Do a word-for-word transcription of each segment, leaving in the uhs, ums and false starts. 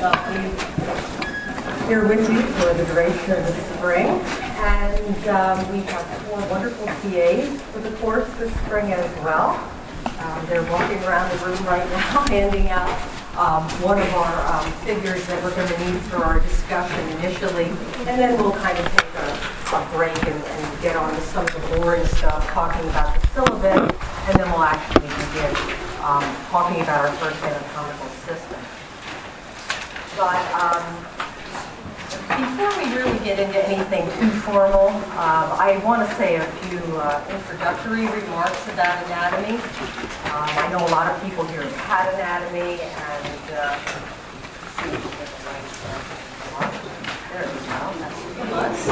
uh, here with you for the duration of the spring. And um, we have four wonderful P As for the course this spring as well. Um, they're walking around the room right now handing out um, one of our um, figures that we're going to need for our discussion initially. And then we'll kind of take a, a break and, and get on to some of the boring stuff, talking about the syllabus, and then we'll actually begin um, talking about our first anatomical system. But um, before we really get into anything too formal, um, I want to say a few uh, introductory remarks about anatomy. Um, I know a lot of people here have had anatomy, and uh, see if we get the right uh, there we go. That's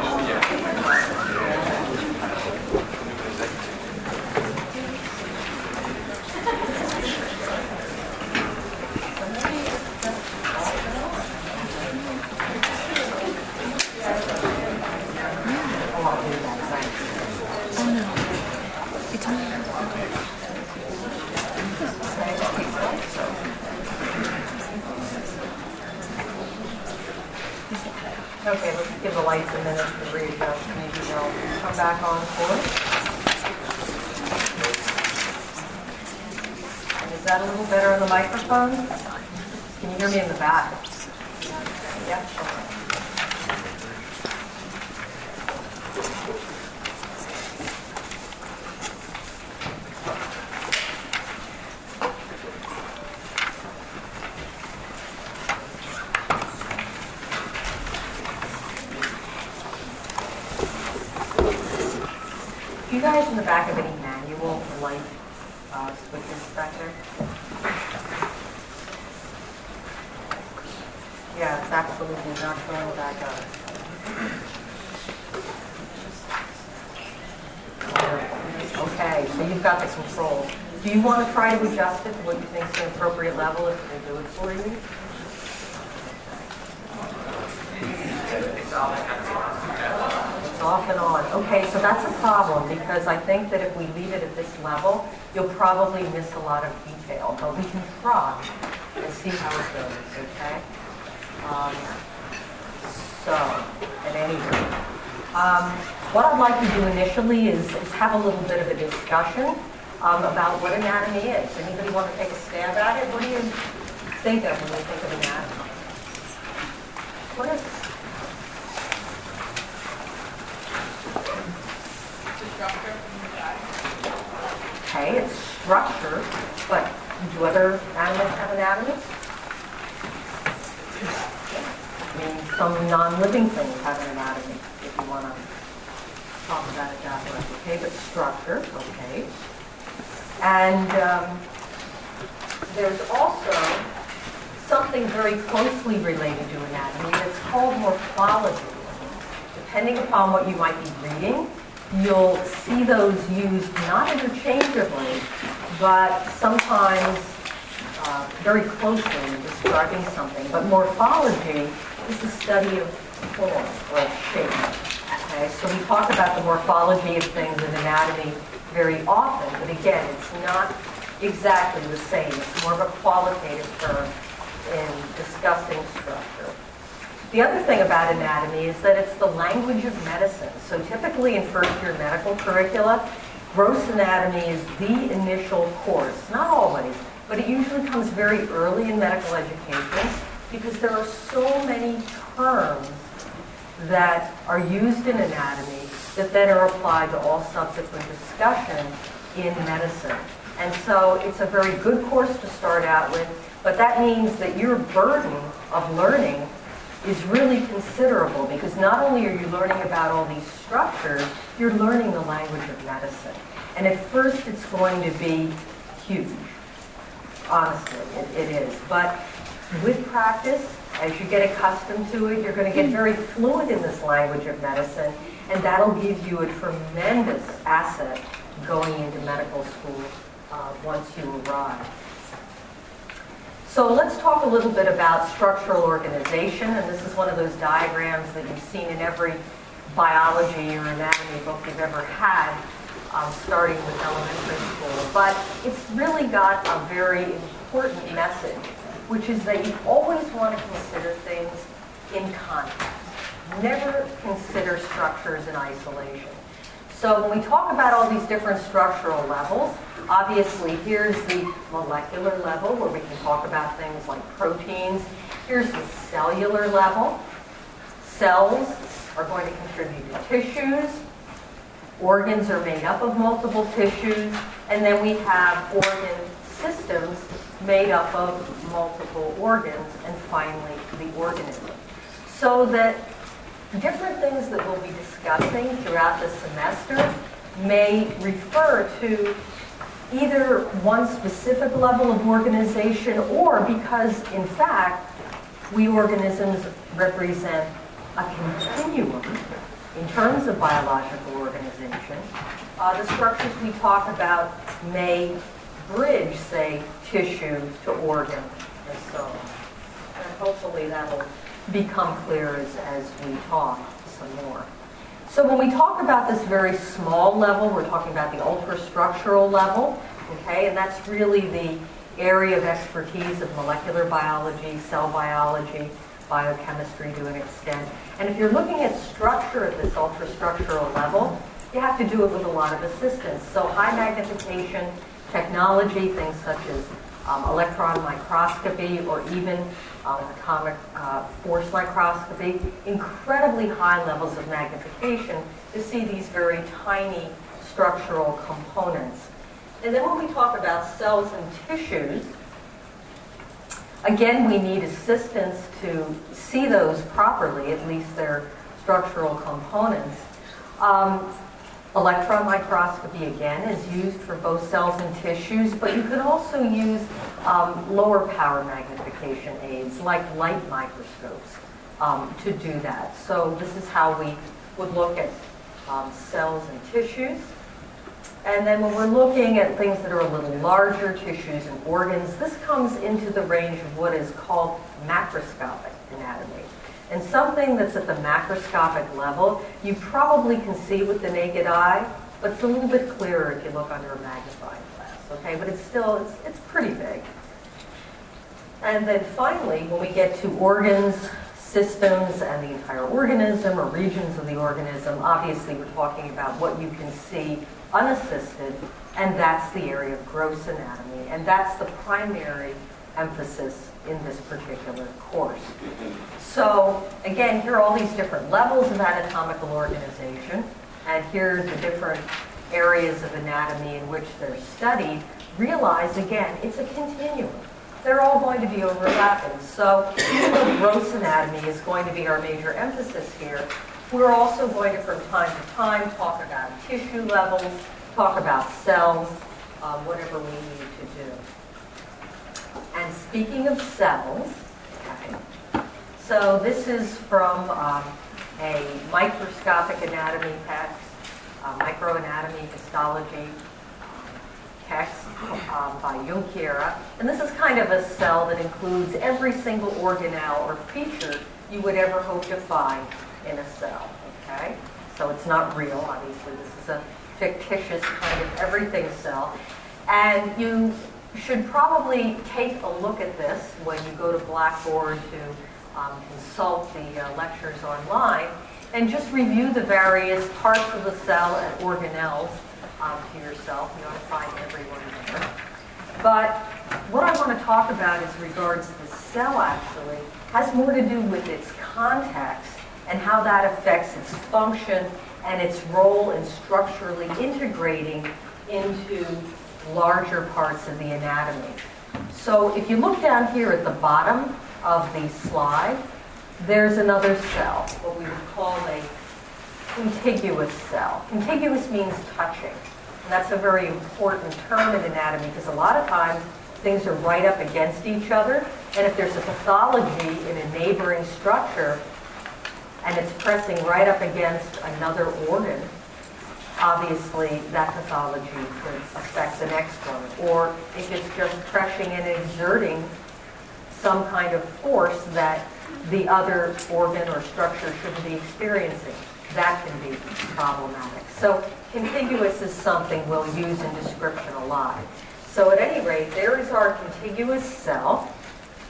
Okay, let's give the lights a minute to readjust. Maybe they'll come back on for us. And is that a little better on the microphone? Can you hear me in the back? Yeah. Do you guys in the back of any manual light uh, switches back there? Yeah, it's absolutely not going back up. Okay, so you've got the control. Do you want to try to adjust it to what you think is an appropriate level if they do it for you? It's off and on. Okay, so that's a problem because I think that if we leave it at this level, you'll probably miss a lot of detail. But we can try and see how it goes, okay? Um, so, at any rate, um, what I'd like to do initially is, is have a little bit of a discussion um, about what anatomy is. Anybody want to take a stab at it? What do you think of when you think of anatomy? What is it? Okay, it's structure, but do other animals have anatomy? I mean, some non-living things have an anatomy, if you want to talk about it that way. Okay, but structure, okay. And um, there's also something very closely related to anatomy that's called morphology. Depending upon what you might be reading, you'll see those used not interchangeably, but sometimes uh, very closely in describing something. But morphology is the study of form or of shape. Okay, so we talk about the morphology of things in anatomy very often, but again, it's not exactly the same. It's more of a qualitative term in discussing structure. The other thing about anatomy is that it's the language of medicine. So typically in first-year medical curricula, gross anatomy is the initial course. Not always, but it usually comes very early in medical education because there are so many terms that are used in anatomy that then are applied to all subsequent discussion in medicine. And so it's a very good course to start out with, but that means that your burden of learning is really considerable because not only are you learning about all these structures, you're learning the language of medicine. And at first it's going to be huge. Honestly, it, it is. But with practice, as you get accustomed to it, you're going to get very fluent in this language of medicine, and that'll give you a tremendous asset going into medical school uh, once you arrive. So let's talk a little bit about structural organization, and this is one of those diagrams that you've seen in every biology or anatomy book you've ever had, um, starting with elementary school. But it's really got a very important message which is that you always want to consider things in context. Never consider structures in isolation. So when we talk about all these different structural levels, obviously here's the molecular level where we can talk about things like proteins. Here's the cellular level. Cells are going to contribute to tissues. Organs are made up of multiple tissues. And then we have organ systems made up of multiple organs, and finally the organism. So that different things that we'll be discussing throughout the semester may refer to either one specific level of organization, or because, in fact, we organisms represent a continuum in terms of biological organization. Uh, the structures we talk about may bridge, say, tissue to organ, and so on. And hopefully that'll become clear as, as we talk some more. So when we talk about this very small level, we're talking about the ultrastructural level, okay? And that's really the area of expertise of molecular biology, cell biology, biochemistry to an extent. And if you're looking at structure at this ultrastructural level, you have to do it with a lot of assistance. So high magnification technology, things such as um, electron microscopy, or even um, atomic uh, force microscopy, incredibly high levels of magnification to see these very tiny structural components. And then when we talk about cells and tissues, again, we need assistance to see those properly, at least their structural components. Um, electron microscopy, again, is used for both cells and tissues, but you can also use um, lower power magnification aids, like light microscopes, um, to do that. So this is how we would look at um, cells and tissues. And then when we're looking at things that are a little larger, tissues and organs, this comes into the range of what is called macroscopic anatomy. And something that's at the macroscopic level, you probably can see with the naked eye, but it's a little bit clearer if you look under a magnifying glass, okay? But it's still, it's, it's pretty big. And then finally, when we get to organs, systems, and the entire organism or regions of the organism, obviously we're talking about what you can see unassisted, and that's the area of gross anatomy, and that's the primary emphasis in this particular course. So again, here are all these different levels of anatomical organization, and here are the different areas of anatomy in which they're studied. Realize, again, it's a continuum. They're all going to be overlapping. So even though gross anatomy is going to be our major emphasis here, we're also going to, from time to time, talk about tissue levels, talk about cells, um, whatever we need to do. And speaking of cells, okay, so this is from um, a microscopic anatomy text, uh, microanatomy histology text um, by Junqueira. And this is kind of a cell that includes every single organelle or feature you would ever hope to find in a cell, okay? So it's not real, obviously. This is a fictitious kind of everything cell. And you should probably take a look at this when you go to Blackboard to um, consult the uh, lectures online, and just review the various parts of the cell and organelles um, to yourself. You ought to find everyone there. But what I want to talk about as regards the cell actually has more to do with its context and how that affects its function and its role in structurally integrating into larger parts of the anatomy. So if you look down here at the bottom of the slide, there's another cell, what we would call a contiguous cell. Contiguous means touching. And that's a very important term in anatomy because a lot of times things are right up against each other. And if there's a pathology in a neighboring structure and it's pressing right up against another organ, obviously that pathology could affect the next one. Or if it's just pressing and exerting some kind of force that the other organ or structure shouldn't be experiencing, that can be problematic. So contiguous is something we'll use in description a lot. So at any rate, there is our contiguous cell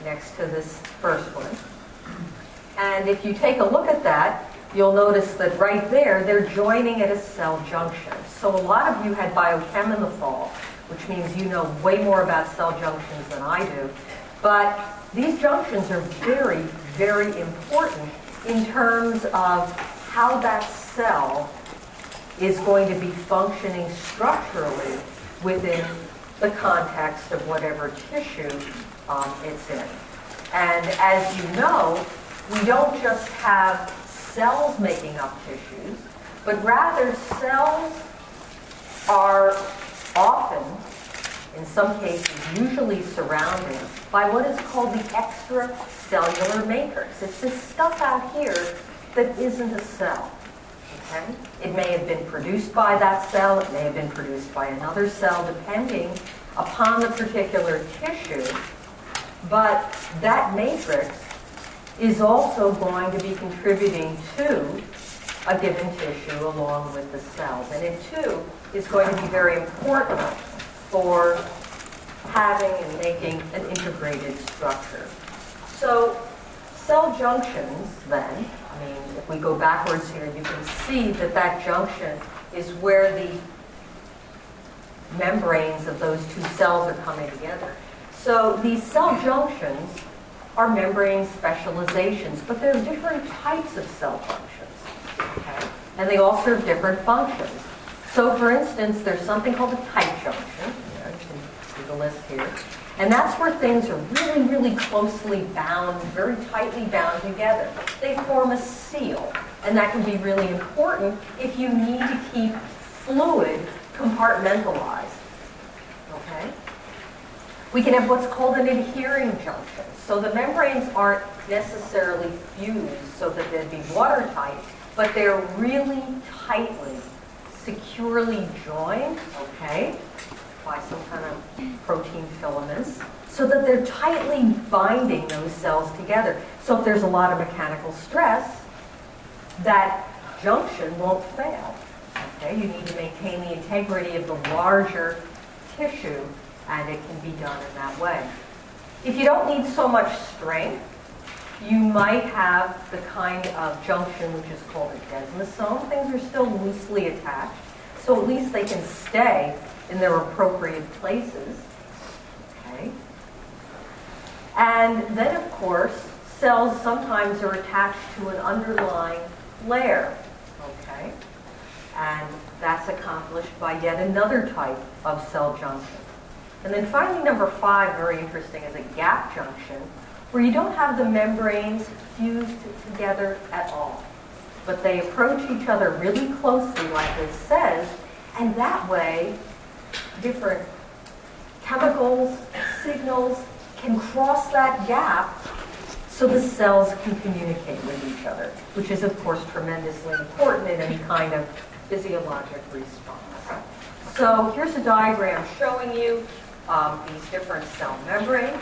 next to this first one. And if you take a look at that, you'll notice that right there, they're joining at a cell junction. So a lot of you had biochem in the fall, which means you know way more about cell junctions than I do. But these junctions are very, very important in terms of how that cell is going to be functioning structurally within the context of whatever tissue um, it's in. And as you know, we don't just have cells making up tissues, but rather cells are often, in some cases, usually surrounded by what is called the extracellular matrix. It's this stuff out here that isn't a cell. Okay? It may have been produced by that cell, it may have been produced by another cell, depending upon the particular tissue, but that matrix is also going to be contributing to a given tissue along with the cells. And it too is going to be very important for having and making an integrated structure. So cell junctions then, I mean, if we go backwards here, you can see that that junction is where the membranes of those two cells are coming together. So these cell junctions are membrane specializations, but there are different types of cell junctions, okay? And they all serve different functions. So for instance, there's something called a tight junction. You can see the list here. And that's where things are really, really closely bound, very tightly bound together. They form a seal, and that can be really important if you need to keep fluid compartmentalized, okay? We can have what's called an adhering junction. So the membranes aren't necessarily fused so that they'd be watertight, but they're really tightly, securely joined, okay, by some kind of protein filaments, so that they're tightly binding those cells together. So if there's a lot of mechanical stress, that junction won't fail. Okay, you need to maintain the integrity of the larger tissue, and it can be done in that way. If you don't need so much strength, you might have the kind of junction which is called a desmosome. Things are still loosely attached, so at least they can stay in their appropriate places. Okay. And then, of course, cells sometimes are attached to an underlying layer. Okay. And that's accomplished by yet another type of cell junction. And then finally, number five, very interesting, is a gap junction, where you don't have the membranes fused together at all, but they approach each other really closely, like this says, and that way, different chemicals, signals can cross that gap so the cells can communicate with each other, which is, of course, tremendously important in any kind of physiologic response. So here's a diagram showing you um, these different cell membranes.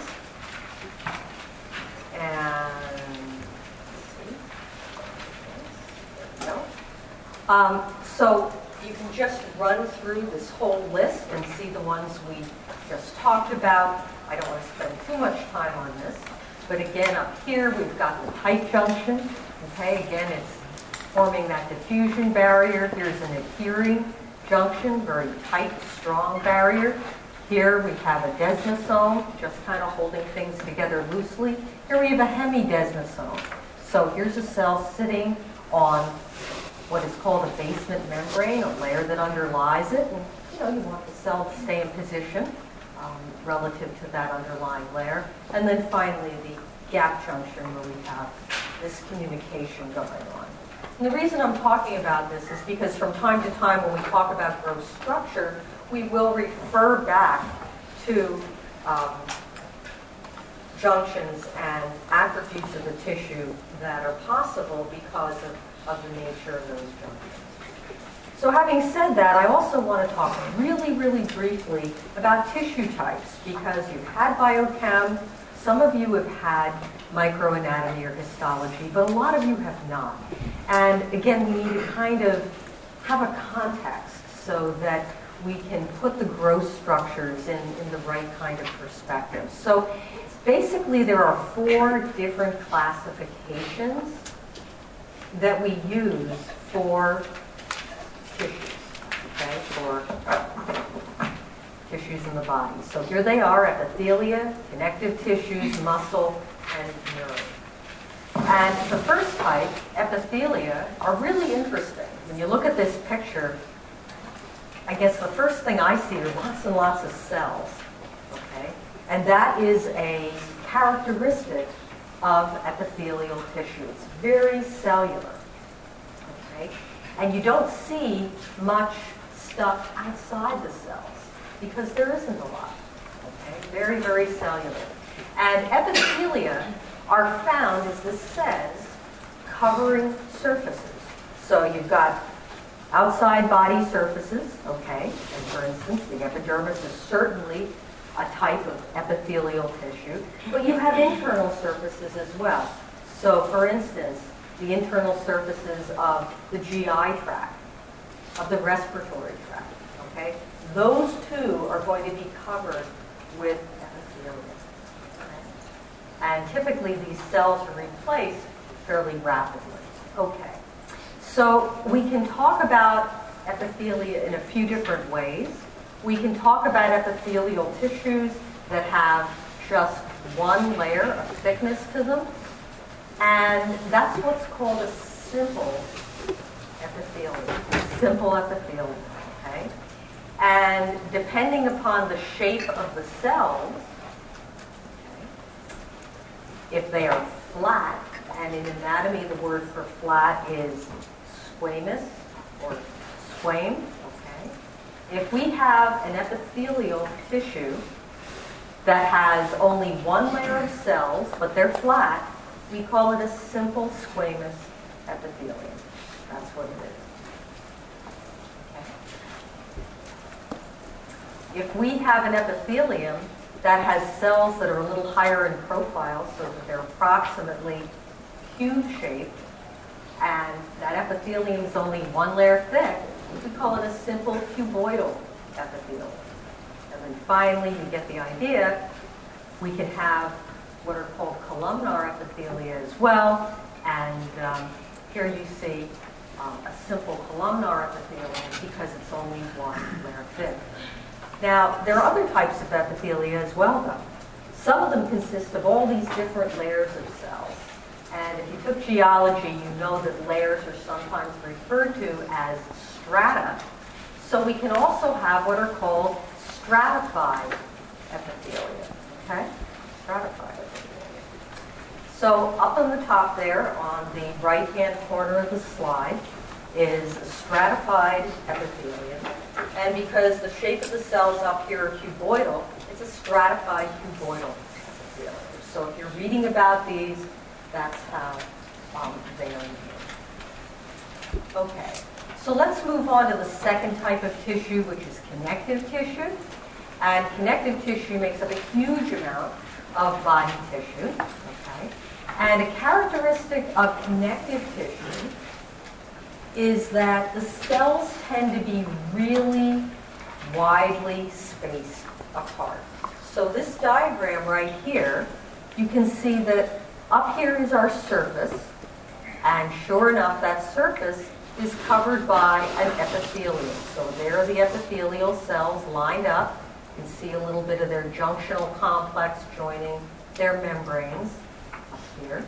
And let's see. There we go. Um, so you can just run through this whole list and see the ones we just talked about. I don't want to spend too much time on this. But again, up here, we've got the tight junction. Okay, again, it's forming that diffusion barrier. Here's an adhering junction, very tight, strong barrier. Here we have a desmosome, just kind of holding things together loosely. Here we have a hemidesmosome. So here's a cell sitting on what is called a basement membrane, a layer that underlies it. And you know, you want the cell to stay in position um, relative to that underlying layer. And then finally, the gap junction where we have this communication going on. And the reason I'm talking about this is because from time to time when we talk about gross structure, we will refer back to um, junctions and attributes of the tissue that are possible because of, of the nature of those junctions. So having said that, I also want to talk really, really briefly about tissue types, because you've had biochem, some of you have had microanatomy or histology, but a lot of you have not. And again, we need to kind of have a context so that we can put the gross structures in, in the right kind of perspective. So Basically, there are four different classifications that we use for tissues, okay, for tissues in the body. So here they are: epithelia, connective tissues, muscle, and nerve. And the first type, epithelia, are really interesting. When you look at this picture, I guess the first thing I see are lots and lots of cells, okay? And that is a characteristic of epithelial tissue. It's very cellular, okay? And you don't see much stuff outside the cells because there isn't a lot, okay? Very, very cellular. And epithelia are found, as this says, covering surfaces. So you've got outside body surfaces, okay? And for instance, the epidermis is certainly a type of epithelial tissue, but you have internal surfaces as well. So for instance, the internal surfaces of the G I tract, of the respiratory tract, okay? Those two are going to be covered with epithelia. And typically these cells are replaced fairly rapidly. Okay, so we can talk about epithelia in a few different ways. We can talk about epithelial tissues that have just one layer of thickness to them, and that's what's called a simple epithelium, simple epithelium, okay? And depending upon the shape of the cells, if they are flat, and in anatomy the word for flat is squamous or squame, okay? If we have an epithelial tissue that has only one layer of cells, but they're flat, we call it a simple squamous epithelium. That's what it is. Okay. If we have an epithelium that has cells that are a little higher in profile, so that they're approximately cube-shaped, and that epithelium is only one layer thick, we call it a simple cuboidal epithelium. And then finally, you get the idea, we can have what are called columnar epithelia as well, and um, here you see um, a simple columnar epithelium because it's only one layer thick. Now, there are other types of epithelia as well, though. Some of them consist of all these different layers of cells. And if you took geology, you know that layers are sometimes referred to as strata. So we can also have what are called stratified epithelia. Okay? Stratified epithelia. So up on the top there, on the right-hand corner of the slide, is stratified epithelium. And because the shape of the cells up here are cuboidal, it's a stratified cuboidal epithelium. So if you're reading about these, that's how um, they are named. Okay, so let's move on to the second type of tissue, which is connective tissue. And connective tissue makes up a huge amount of body tissue. Okay, and a characteristic of connective tissue is that the cells tend to be really widely spaced apart. So this diagram right here, you can see that up here is our surface, and sure enough, that surface is covered by an epithelium. So there are the epithelial cells lined up. You can see a little bit of their junctional complex joining their membranes up here.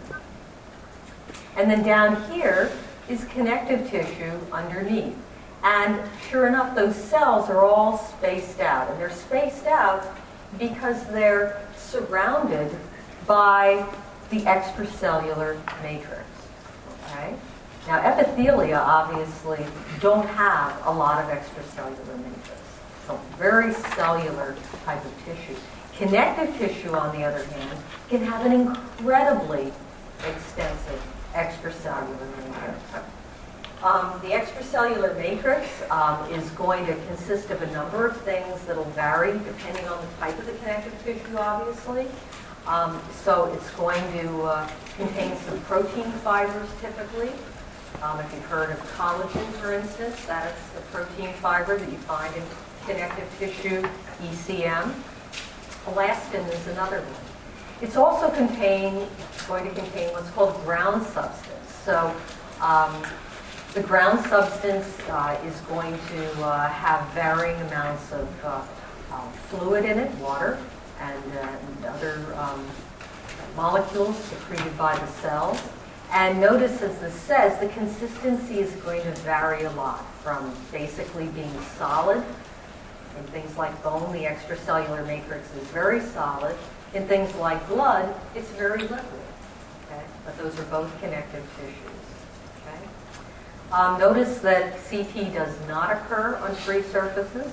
And then down here is connective tissue underneath. And sure enough, those cells are all spaced out. And they're spaced out because they're surrounded by the extracellular matrix. Okay? Now, epithelia obviously don't have a lot of extracellular matrix. So very cellular type of tissue. Connective tissue, on the other hand, can have an incredibly extensive extracellular matrix. Um, the extracellular matrix um, is going to consist of a number of things that will vary depending on the type of the connective tissue, obviously. Um, so it's going to uh, contain some protein fibers typically. Um, if you've heard of collagen, for instance, that is the protein fiber that you find in connective tissue, E C M. Elastin is another one. It's also contain, going to contain what's called ground substance. So um, the ground substance uh, is going to uh, have varying amounts of uh, uh, fluid in it, water, and, uh, and other um, molecules secreted by the cells. And notice, as this says, the consistency is going to vary a lot from basically being solid. In things like bone, the extracellular matrix is very solid. In things like blood, it's very liquid. Okay? But those are both connective tissues. Okay? Um, notice that C T does not occur on free surfaces.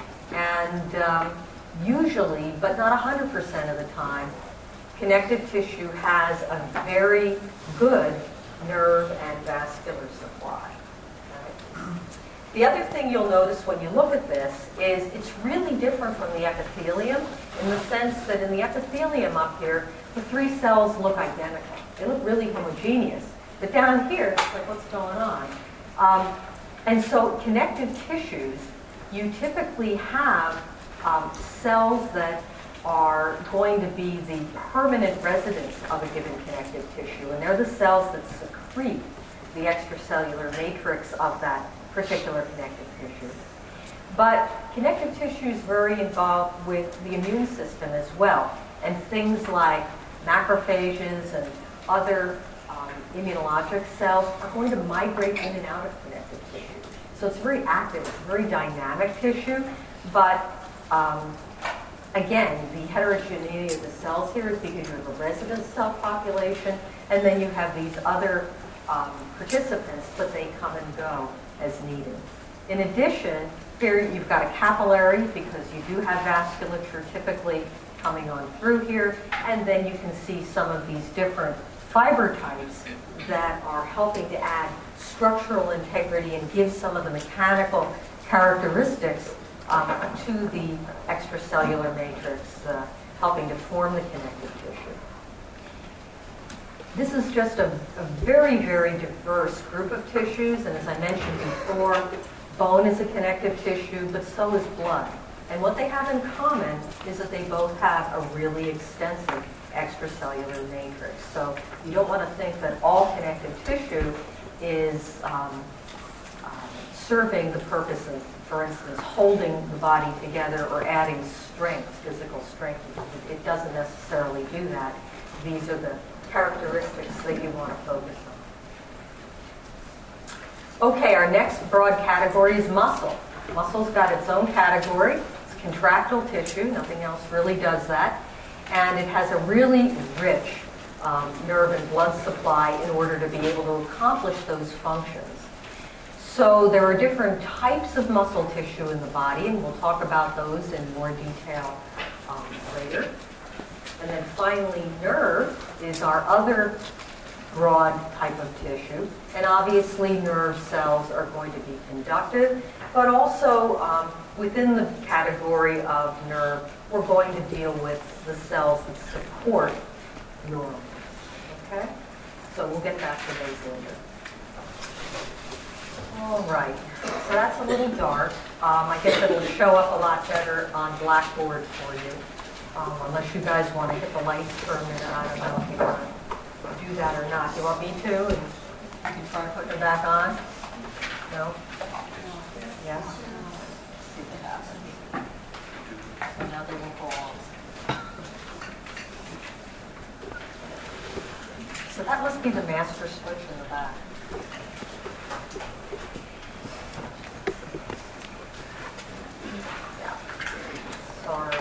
And um, usually, but not one hundred percent of the time, connective tissue has a very good nerve and vascular supply. Okay? The other thing you'll notice when you look at this is it's really different from the epithelium in the sense that in the epithelium up here, the three cells look identical. They look really homogeneous. But down here, it's like, what's going on? Um, and so connective tissues, you typically have um, cells that are going to be the permanent residents of a given connective tissue. And they're the cells that secrete the extracellular matrix of that particular connective tissue. But connective tissue is very involved with the immune system as well. And things like macrophages and other um, immunologic cells are going to migrate in and out of connective tissue. So it's very active, it's very dynamic tissue, but um, again, the heterogeneity of the cells here is because you have a resident cell population, and then you have these other um, participants, but they come and go as needed. In addition, here you've got a capillary because you do have vasculature typically coming on through here, and then you can see some of these different fiber types that are helping to add structural integrity and give some of the mechanical characteristics um, to the extracellular matrix, uh, helping to form the connective tissue. This is just a, a very, very diverse group of tissues, and as I mentioned before, bone is a connective tissue, but so is blood. And what they have in common is that they both have a really extensive extracellular matrix. So you don't want to think that all connective tissue is um, uh, serving the purpose of, for instance, holding the body together or adding strength, physical strength. It, it doesn't necessarily do that. These are the characteristics that you want to focus on. Okay, our next broad category is muscle. Muscle's got its own category. It's contractile tissue. Nothing else really does that. And it has a really rich um, nerve and blood supply in order to be able to accomplish those functions. So there are different types of muscle tissue in the body, and we'll talk about those in more detail um, later. And then finally, nerve is our other broad type of tissue. And obviously, nerve cells are going to be conductive, but also um, within the category of nerve, we're going to deal with the cells that support neurons. Okay? So we'll get back to those later. All right. So that's a little dark. Um, I guess it'll show up a lot better on Blackboard for you. Um, unless you guys want to hit the lights for a minute. I don't know if you want to do that or not. You want me to? And you can try putting it back on? No? Yes? See what happens. So now they will go on. So that must be the master switch in the back. Yeah. Sorry.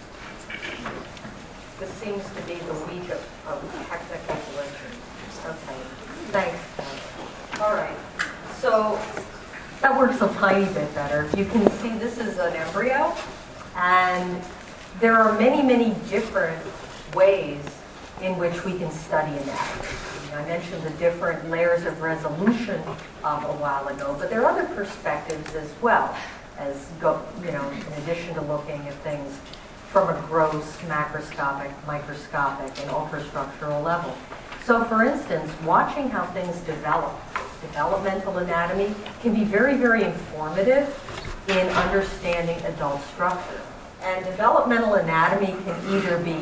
This seems to be the week of, of technical glitches. Okay. Thanks. All right. So that works a tiny bit better. You can see this is an embryo, and there are many, many different ways in which we can study anatomy. I mentioned the different layers of resolution um, a while ago, but there are other perspectives as well, as go, you know, in addition to looking at things from a gross, macroscopic, microscopic, and ultrastructural level. So, for instance, watching how things develop, developmental anatomy, can be very, very informative in understanding adult structure. And developmental anatomy can either be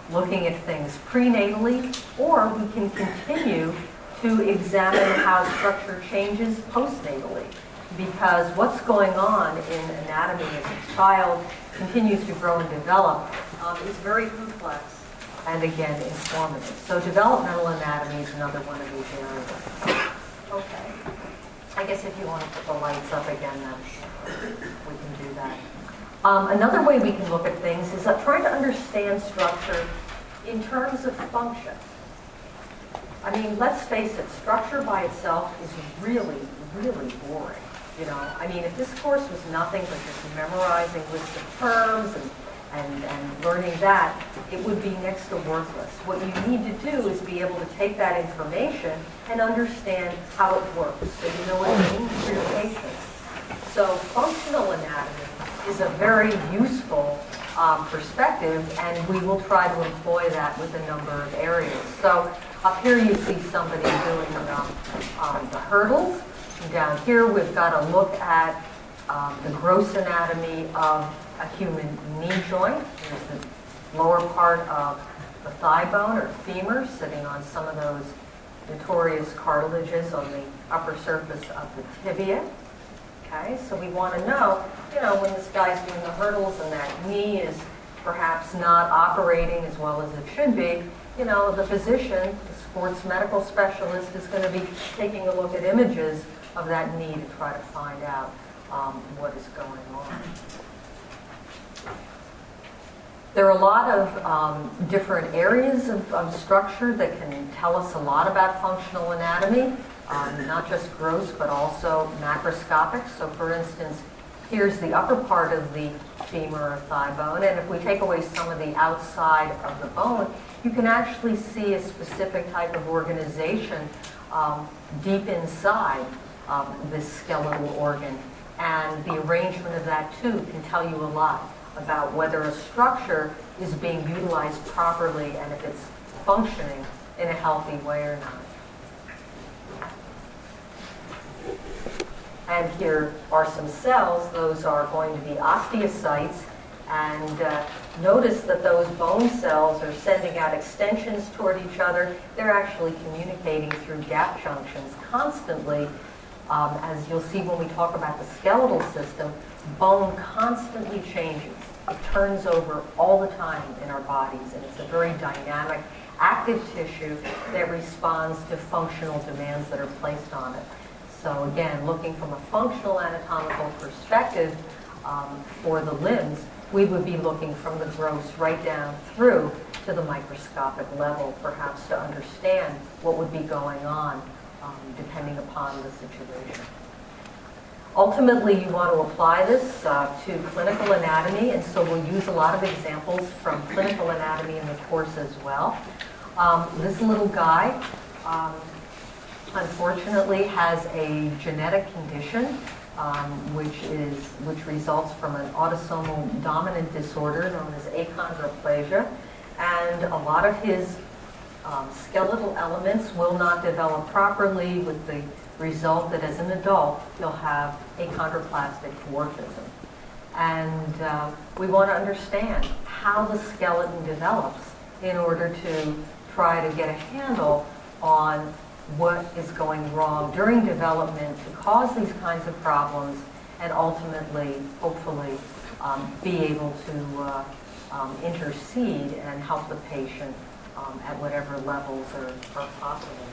looking at things prenatally, or we can continue to examine how structure changes postnatally. Because what's going on in anatomy as a child continues to grow and develop um, is very complex and, again, informative. So developmental anatomy is another one of these areas. Okay. I guess if you want to put the lights up again, then we can do that. Um, another way we can look at things is uh, trying to understand structure in terms of function. I mean, let's face it, structure by itself is really, really boring. You know, I mean, if this course was nothing but just memorizing lists of terms and, and, and learning that, it would be next to worthless. What you need to do is be able to take that information and understand how it works, so you know what it means for your patients. So functional anatomy is a very useful um, perspective, and we will try to employ that with a number of areas. So up here you see somebody doing um, um, the hurdles. Down here, we've got a look at um, the gross anatomy of a human knee joint. Here's the lower part of the thigh bone or femur sitting on some of those notorious cartilages on the upper surface of the tibia. Okay, so we want to know, you know, when this guy's doing the hurdles and that knee is perhaps not operating as well as it should be, you know, the physician, the sports medical specialist, is going to be taking a look at images of that knee to try to find out um, what is going on. There are a lot of um, different areas of, of structure that can tell us a lot about functional anatomy, um, not just gross, but also macroscopic. So for instance, here's the upper part of the femur or thigh bone, and if we take away some of the outside of the bone, you can actually see a specific type of organization um, deep inside Um, this skeletal organ, and the arrangement of that too can tell you a lot about whether a structure is being utilized properly and if it's functioning in a healthy way or not. And here are some cells. Those are going to be osteocytes, and uh, notice that those bone cells are sending out extensions toward each other. They're actually communicating through gap junctions constantly. Um, as you'll see when we talk about the skeletal system, bone constantly changes. It turns over all the time in our bodies, and it's a very dynamic, active tissue that responds to functional demands that are placed on it. So again, looking from a functional anatomical perspective um, for the limbs, we would be looking from the gross right down through to the microscopic level, perhaps to understand what would be going on Um, depending upon the situation. Ultimately, you want to apply this uh, to clinical anatomy, and so we'll use a lot of examples from clinical anatomy in the course as well. Um, this little guy, um, unfortunately, has a genetic condition um, which is which results from an autosomal dominant disorder known as achondroplasia, and a lot of his Um, skeletal elements will not develop properly, with the result that as an adult you'll have achondroplastic dwarfism. And uh, we want to understand how the skeleton develops in order to try to get a handle on what is going wrong during development to cause these kinds of problems, and ultimately, hopefully, um, be able to uh, um, intercede and help the patient Um, at whatever levels are, are possible.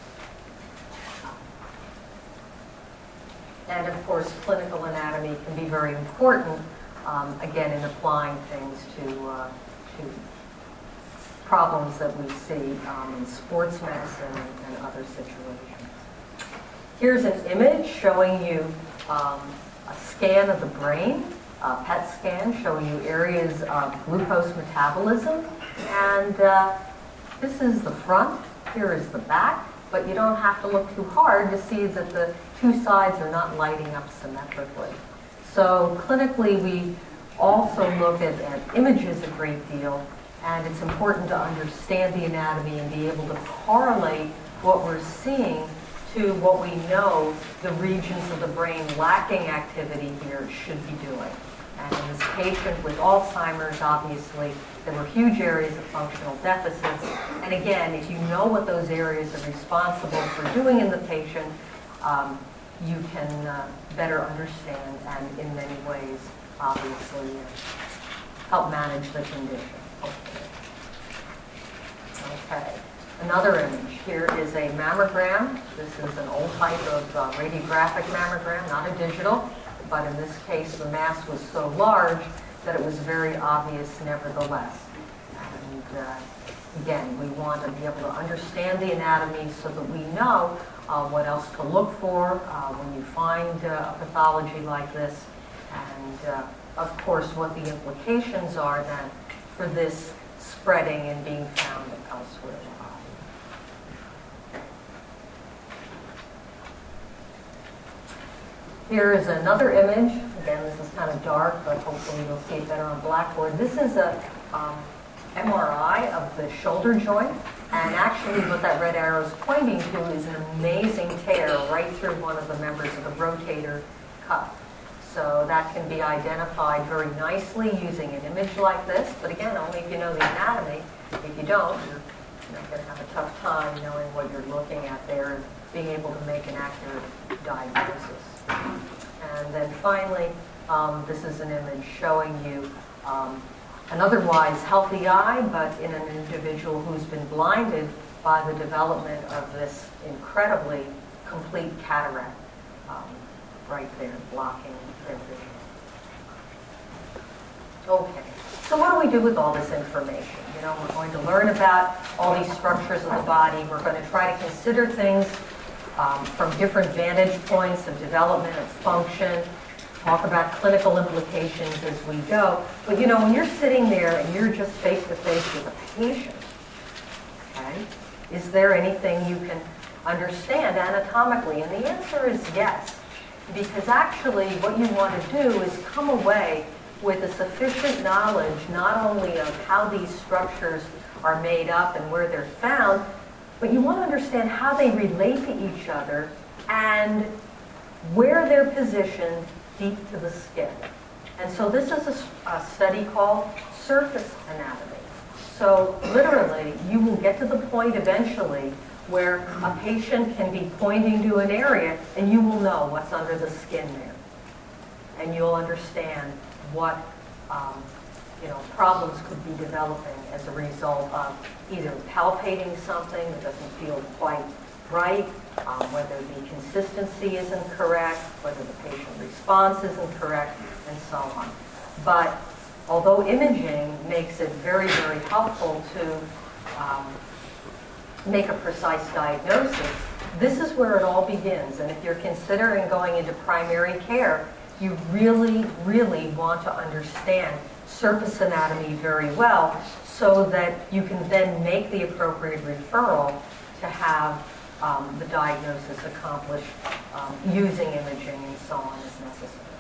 And of course, clinical anatomy can be very important, um, again, in applying things to, uh, to problems that we see um, in sports medicine and, and other situations. Here's an image showing you um, a scan of the brain, a P E T scan showing you areas of glucose metabolism, and uh, this is the front, here is the back, but you don't have to look too hard to see that the two sides are not lighting up symmetrically. So clinically, we also look at, at images a great deal, and it's important to understand the anatomy and be able to correlate what we're seeing to what we know the regions of the brain lacking activity here should be doing. And in this patient with Alzheimer's, obviously, there were huge areas of functional deficits. And again, if you know what those areas are responsible for doing in the patient, um, you can uh, better understand and in many ways, obviously, uh, help manage the condition. Hopefully. Okay. Another image. Here is a mammogram. This is an old type of uh, radiographic mammogram, not a digital. But in this case, the mass was so large that it was very obvious nevertheless. And uh, again, we want to be able to understand the anatomy so that we know uh, what else to look for uh, when you find uh, a pathology like this. And uh, of course, what the implications are then for this spreading and being found elsewhere in the body. Here is another image. Again, this is kind of dark, but hopefully you'll see it better on blackboard. This is a um, M R I of the shoulder joint. And actually what that red arrow is pointing to is an amazing tear right through one of the members of the rotator cuff. So that can be identified very nicely using an image like this. But again, only if you know the anatomy. If you don't, you're, you're going to have a tough time knowing what you're looking at there and being able to make an accurate diagnosis. And then finally, um, this is an image showing you um, an otherwise healthy eye, but in an individual who's been blinded by the development of this incredibly complete cataract um, right there, blocking their vision. Okay, so what do we do with all this information? You know, we're going to learn about all these structures of the body. We're going to try to consider things Um, from different vantage points of development, of function, talk about clinical implications as we go. But you know, when you're sitting there and you're just face to face with a patient, okay, is there anything you can understand anatomically? And the answer is yes, because actually what you want to do is come away with a sufficient knowledge not only of how these structures are made up and where they're found, but you want to understand how they relate to each other and where they're positioned deep to the skin. And so this is a, a study called surface anatomy. So literally, you will get to the point eventually where a patient can be pointing to an area and you will know what's under the skin there. And you'll understand what um, you know, problems could be developing as a result of either palpating something that doesn't feel quite right, um, whether the consistency isn't correct, whether the patient response isn't correct, and so on. But although imaging makes it very, very helpful to um, make a precise diagnosis, this is where it all begins. And if you're considering going into primary care, you really, really want to understand surface anatomy very well so that you can then make the appropriate referral to have um, the diagnosis accomplished um, using imaging and so on as necessary.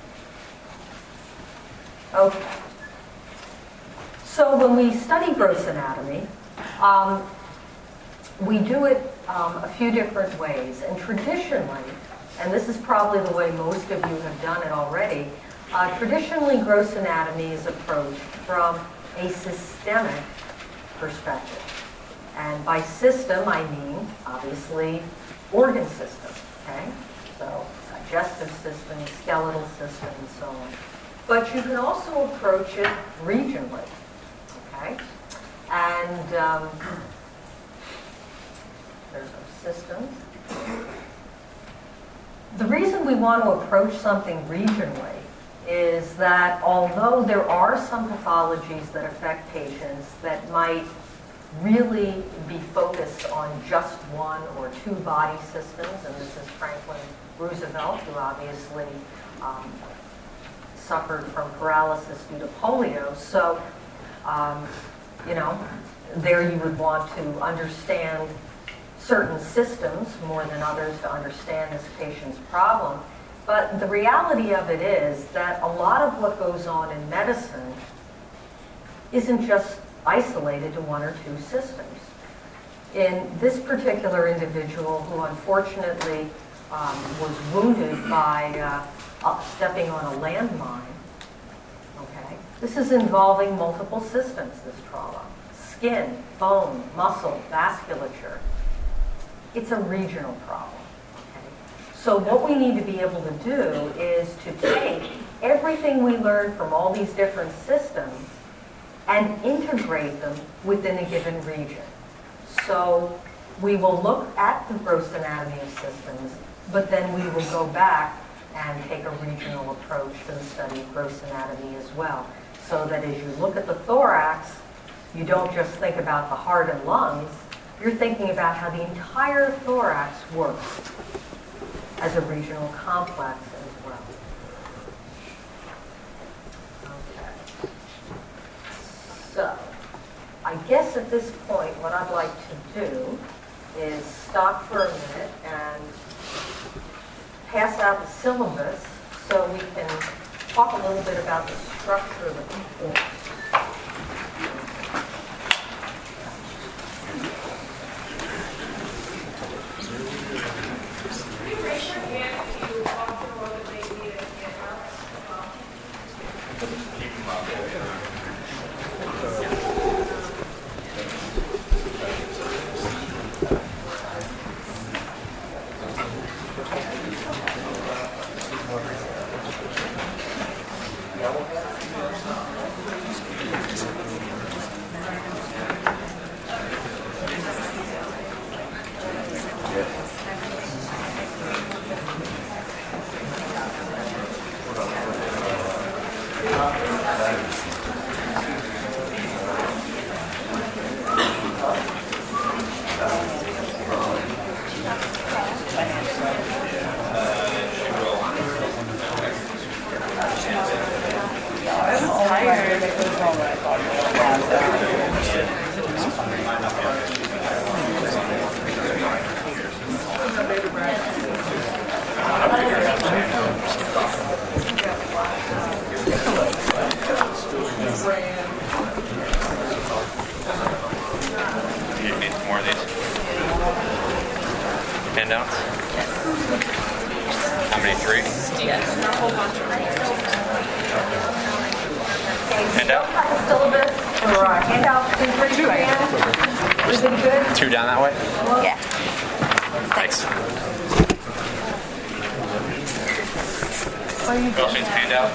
Okay. So when we study gross anatomy, um, we do it um, a few different ways. And traditionally, and this is probably the way most of you have done it already, Uh, traditionally, gross anatomy is approached from a systemic perspective. And by system, I mean, obviously, organ system, okay? So digestive system, skeletal system, and so on. But you can also approach it regionally, okay? And um, there's our systems. The reason we want to approach something regionally is that although there are some pathologies that affect patients that might really be focused on just one or two body systems, and this is Franklin Roosevelt, who obviously um, suffered from paralysis due to polio. So, um, you know, there you would want to understand certain systems more than others to understand this patient's problem. But the reality of it is that a lot of what goes on in medicine isn't just isolated to one or two systems. In this particular individual, who unfortunately um, was wounded by uh, stepping on a landmine, This is involving multiple systems, this trauma. Skin, bone, muscle, vasculature. It's a regional problem. Okay? So what we need to be able to do is to take everything we learn from all these different systems and integrate them within a given region. So we will look at the gross anatomy of systems, but then we will go back and take a regional approach to the study of gross anatomy as well. So that as you look at the thorax, you don't just think about the heart and lungs, you're thinking about how the entire thorax works as a regional complex as well. Okay. So, I guess at this point what I'd like to do is stop for a minute and pass out the syllabus so we can talk a little bit about the structure of the course. Two down that way? Yeah. Thanks. Are you Bill Shane's handout?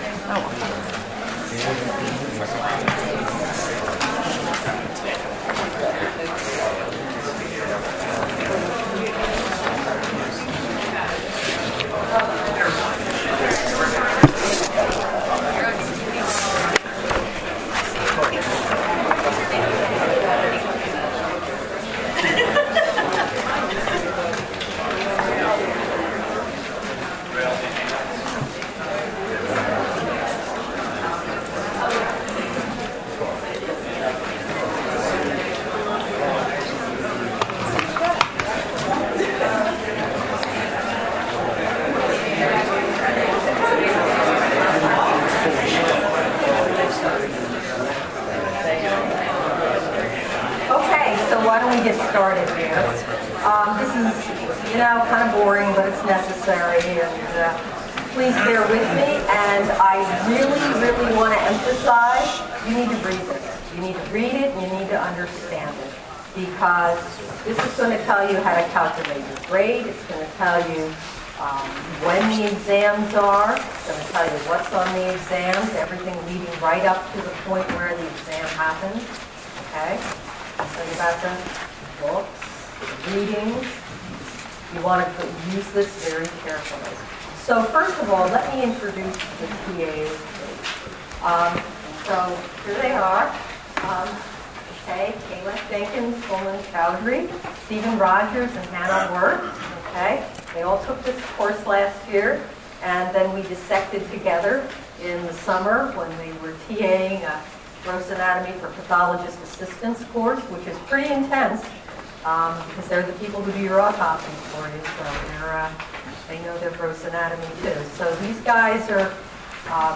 started here. Um, this is, you know, kind of boring, but it's necessary, and uh, please bear with me. And I really, really want to emphasize, you need to read this. You need to read it, and you need to understand it, because this is going to tell you how to calculate your grade. It's going to tell you um, when the exams are. It's going to tell you what's on the exams, everything leading right up to the point where the exam happens. Okay? So you got the books, the readings. You want to use this very carefully. So first of all, let me introduce the T As. Um, so here they are. Um, okay, Kayla Jenkins, Coleman Chowdhury, Stephen Rogers, and Hannah Worth. Okay, they all took this course last year, and then we dissected together in the summer when we were TAing a gross anatomy for pathologist assistants course, which is pretty intense um, because they're the people who do your autopsies for you, so they're, uh, they know their gross anatomy too. So these guys are um,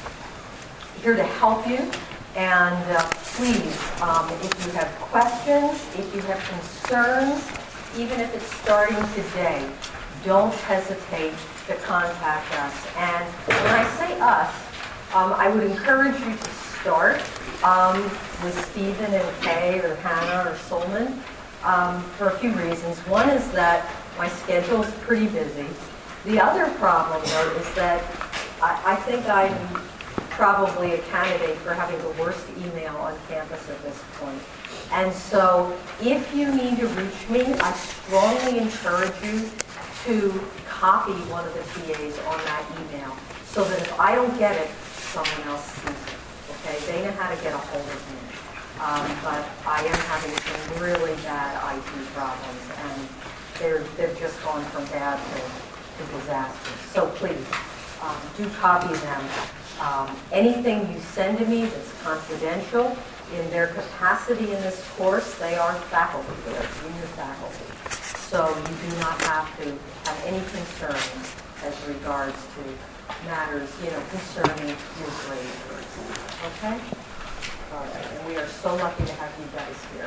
here to help you, and uh, please, um, if you have questions, if you have concerns, even if it's starting today, don't hesitate to contact us. And when I say us, um, I would encourage you to start um, with Stephen and Kay or Hannah or Solman um, for a few reasons. One is that my schedule is pretty busy. The other problem, though, is that I, I think I'm probably a candidate for having the worst email on campus at this point. And so if you need to reach me, I strongly encourage you to copy one of the T As on that email so that if I don't get it, someone else sees it. Okay, they know how to get a hold of me. Um, but I am having some really bad I T problems, and they're, they've just gone from bad to, to disaster. So please, um, do copy them. Um, anything you send to me that's confidential, in their capacity in this course, they are faculty, they are junior faculty. So you do not have to have any concerns as regards to matters, you know, concerning your grade, for example. Okay? All right, and we are so lucky to have you guys here.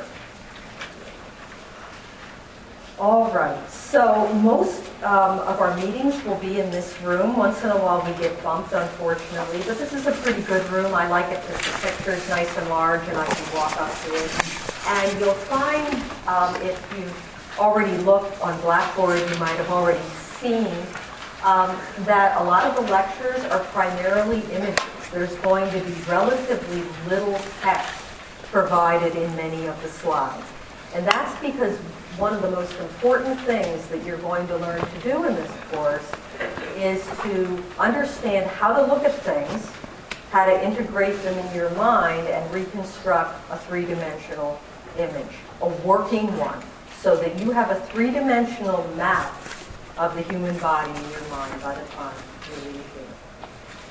All right, so most um, of our meetings will be in this room. Once in a while we get bumped, unfortunately, but this is a pretty good room. I like it because the picture is nice and large and I can walk up to it. And you'll find, um, if you've already looked on Blackboard, you might have already seen um, that a lot of the lectures are primarily images. There's going to be relatively little text provided in many of the slides. And that's because one of the most important things that you're going to learn to do in this course is to understand how to look at things, how to integrate them in your mind and reconstruct a three-dimensional image, a working one, so that you have a three-dimensional map of the human body in your mind by the time you leave here.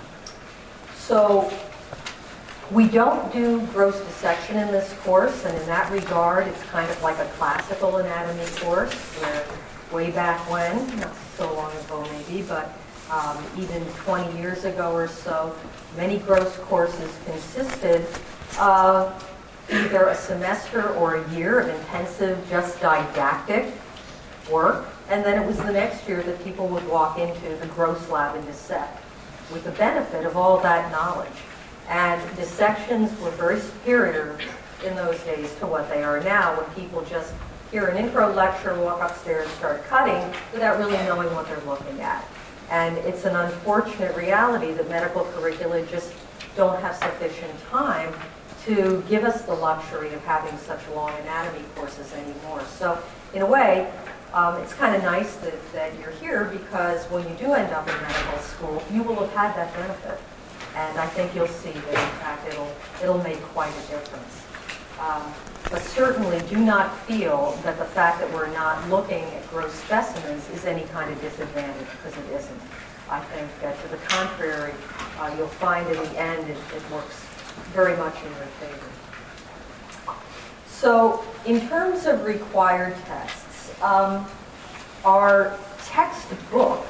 So we don't do gross dissection in this course, and in that regard, it's kind of like a classical anatomy course, where way back when, not so long ago maybe, but um, even twenty years ago or so, many gross courses consisted of either a semester or a year of intensive, just didactic work, and then it was the next year that people would walk into the gross lab and dissect, with the benefit of all that knowledge. And dissections were very superior in those days to what they are now, when people just hear an intro lecture, walk upstairs, start cutting, without really knowing what they're looking at. And it's an unfortunate reality that medical curricula just don't have sufficient time to give us the luxury of having such long anatomy courses anymore. So in a way, um, it's kind of nice that, that you're here, because when you do end up in medical school, you will have had that benefit. And I think you'll see that, in fact, it'll, it'll make quite a difference. Um, but certainly do not feel that the fact that we're not looking at gross specimens is any kind of disadvantage, because it isn't. I think that, to the contrary, uh, you'll find in the end it, it works very much in your favor. So in terms of required texts, um, our textbook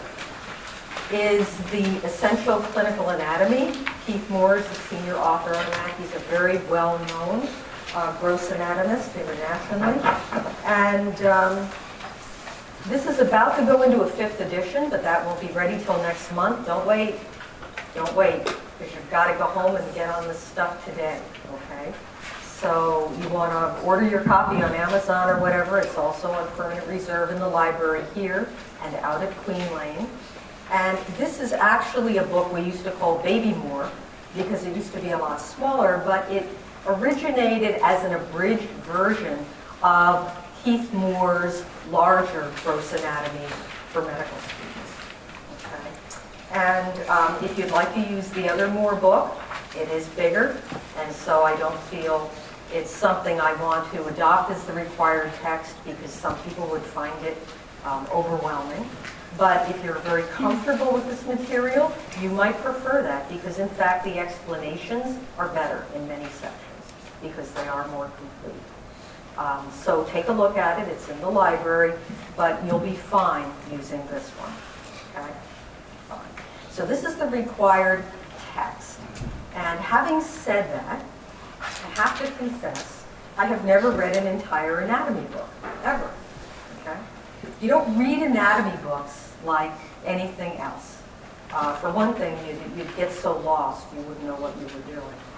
is the Essential Clinical Anatomy. Keith Moore is the senior author on that. He's a very well-known uh, gross anatomist internationally. And um, this is about to go into a fifth edition, but that won't be ready till next month. Don't wait. Don't wait, because you've got to go home and get on this stuff today, okay? So you want to order your copy on Amazon or whatever. It's also on permanent reserve in the library here and out at Queen Lane. And this is actually a book we used to call Baby Moore, because it used to be a lot smaller, but it originated as an abridged version of Keith Moore's larger gross anatomy for medical students. Okay? And um, if you'd like to use the other Moore book, it is bigger, and so I don't feel it's something I want to adopt as the required text, because some people would find it um, overwhelming. But if you're very comfortable with this material, you might prefer that, because in fact the explanations are better in many sections, because they are more complete. Um, so take a look at it. It's in the library, but you'll be fine using this one. Okay? Fine. So this is the required text. And having said that, I have to confess, I have never read an entire anatomy book, ever. Okay? You don't read anatomy books like anything else. Uh, for one thing, you'd, you'd get so lost you wouldn't know what you were doing.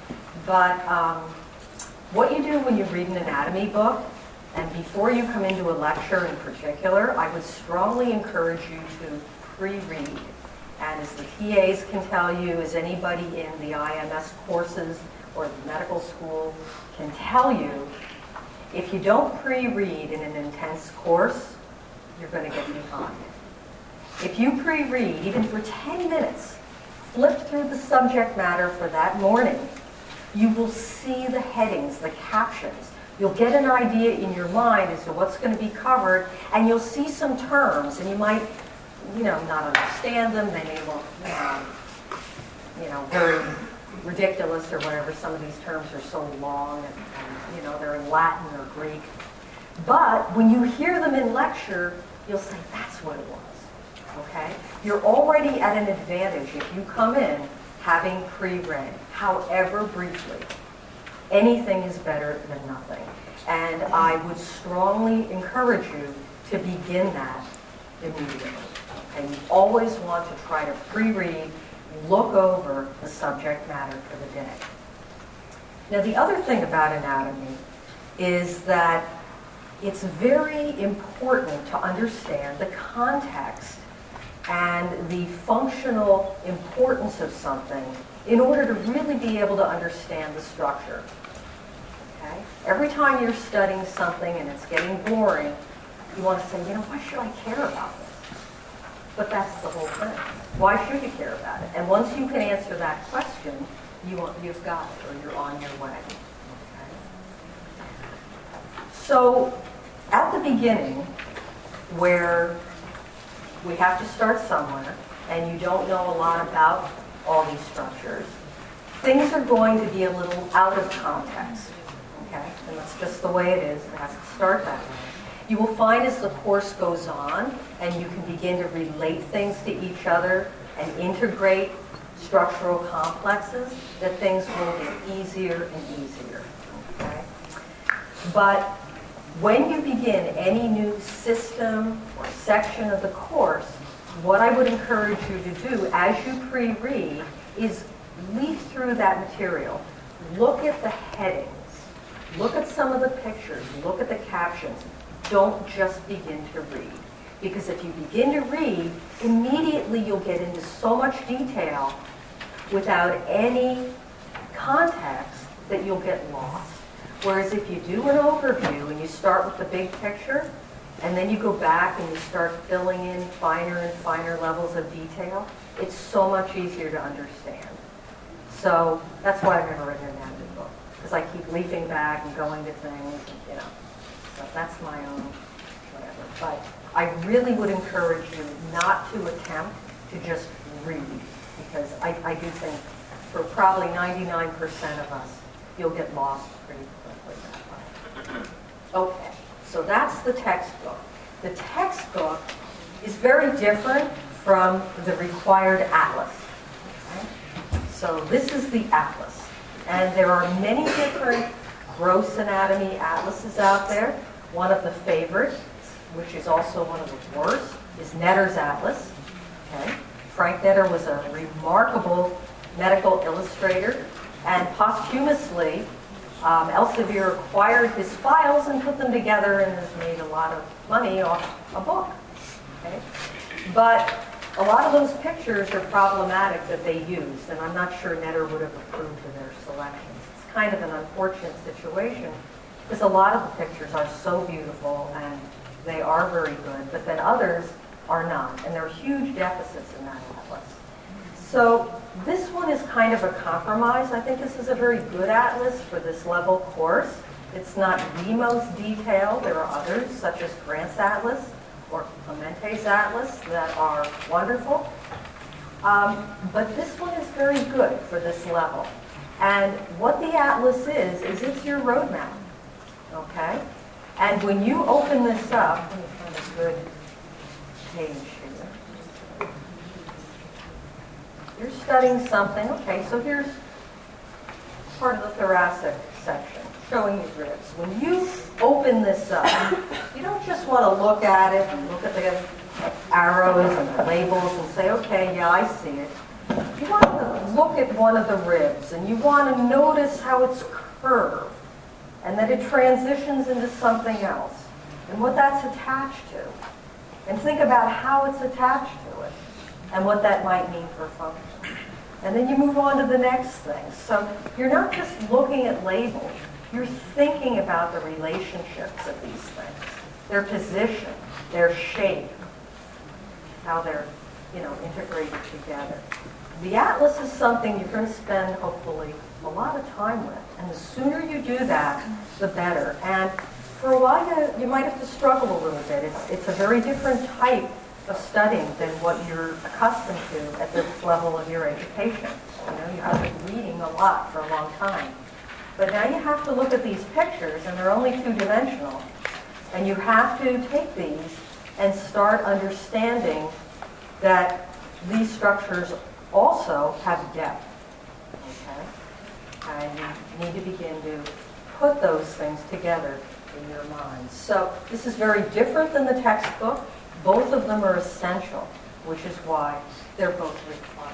But um, what you do when you read an anatomy book, and before you come into a lecture in particular, I would strongly encourage you to pre-read. And as the T As can tell you, as anybody in the I M S courses or the medical school can tell you, if you don't pre-read in an intense course, you're going to get behind. If you pre-read, even for ten minutes, flip through the subject matter for that morning, you will see the headings, the captions. You'll get an idea in your mind as to what's going to be covered, and you'll see some terms, and you might, you know, not understand them. They may look, um, you know, very ridiculous or whatever. Some of these terms are so long, and, and you know, they're in Latin or Greek. But when you hear them in lecture, you'll say, that's what it was, okay? You're already at an advantage if you come in having pre-read, however briefly. Anything is better than nothing. And I would strongly encourage you to begin that immediately. And you always want to try to pre-read, look over the subject matter for the day. Now, the other thing about anatomy is that it's very important to understand the context and the functional importance of something in order to really be able to understand the structure. Okay? Every time you're studying something and it's getting boring, you want to say, you know, why should I care about this? But that's the whole thing. Why should you care about it? And once you can answer that question, you want, you've got it, or you're on your way. Okay? So, at the beginning, where we have to start somewhere, and you don't know a lot about all these structures, things are going to be a little out of context, okay? And that's just the way it is. It has to start that way. You will find as the course goes on, and you can begin to relate things to each other and integrate structural complexes, that things will get easier and easier, okay? But when you begin any new system or section of the course, what I would encourage you to do as you pre-read is leaf through that material. Look at the headings. Look at some of the pictures. Look at the captions. Don't just begin to read. Because if you begin to read, immediately you'll get into so much detail without any context that you'll get lost. Whereas if you do an overview and you start with the big picture, and then you go back and you start filling in finer and finer levels of detail, it's so much easier to understand. So that's why I've never written an anatomy book, because I keep leaping back and going to things, you know. So that's my own whatever. But I really would encourage you not to attempt to just read, because I, I do think for probably ninety-nine percent of us, you'll get lost pretty quickly that way. Okay, so that's the textbook. The textbook is very different from the required atlas. Okay? So this is the atlas. And there are many different gross anatomy atlases out there. One of the favorites, which is also one of the worst, is Netter's Atlas. Okay? Frank Netter was a remarkable medical illustrator, and posthumously, um, Elsevier acquired his files and put them together and has made a lot of money off a book. Okay? But a lot of those pictures are problematic that they used, and I'm not sure Netter would have approved of their selections. It's kind of an unfortunate situation, because a lot of the pictures are so beautiful and they are very good, but then others are not, and there are huge deficits in that atlas. So this one is kind of a compromise. I think this is a very good atlas for this level course. It's not the most detailed. There are others, such as Grant's Atlas or Clemente's Atlas, that are wonderful. Um, but this one is very good for this level. And what the atlas is, is it's your roadmap, okay? And when you open this up, let me find a good page here. You're studying something, okay, so here's part of the thoracic section, showing you ribs. When you open this up, you don't just want to look at it and look at the arrows and the labels and say, okay, yeah, I see it. you want to look at one of the ribs and you want to notice how it's curved and that it transitions into something else and what that's attached to. And think about how it's attached to it and what that might mean for function. And then you move on to the next thing. So you're not just looking at labels, you're thinking about the relationships of these things, their position, their shape, how they're, you know, integrated together. The atlas is something you're going to spend, hopefully, a lot of time with. And the sooner you do that, the better. And for a while, you, you might have to struggle a little bit. It's, it's a very different type of studying than what you're accustomed to at this level of your education. You know, you have been reading a lot for a long time. But now you have to look at these pictures, and they're only two-dimensional. And you have to take these and start understanding that these structures also have depth. Okay? And you need to begin to put those things together in your mind. So this is very different than the textbook. Both of them are essential, which is why they're both required.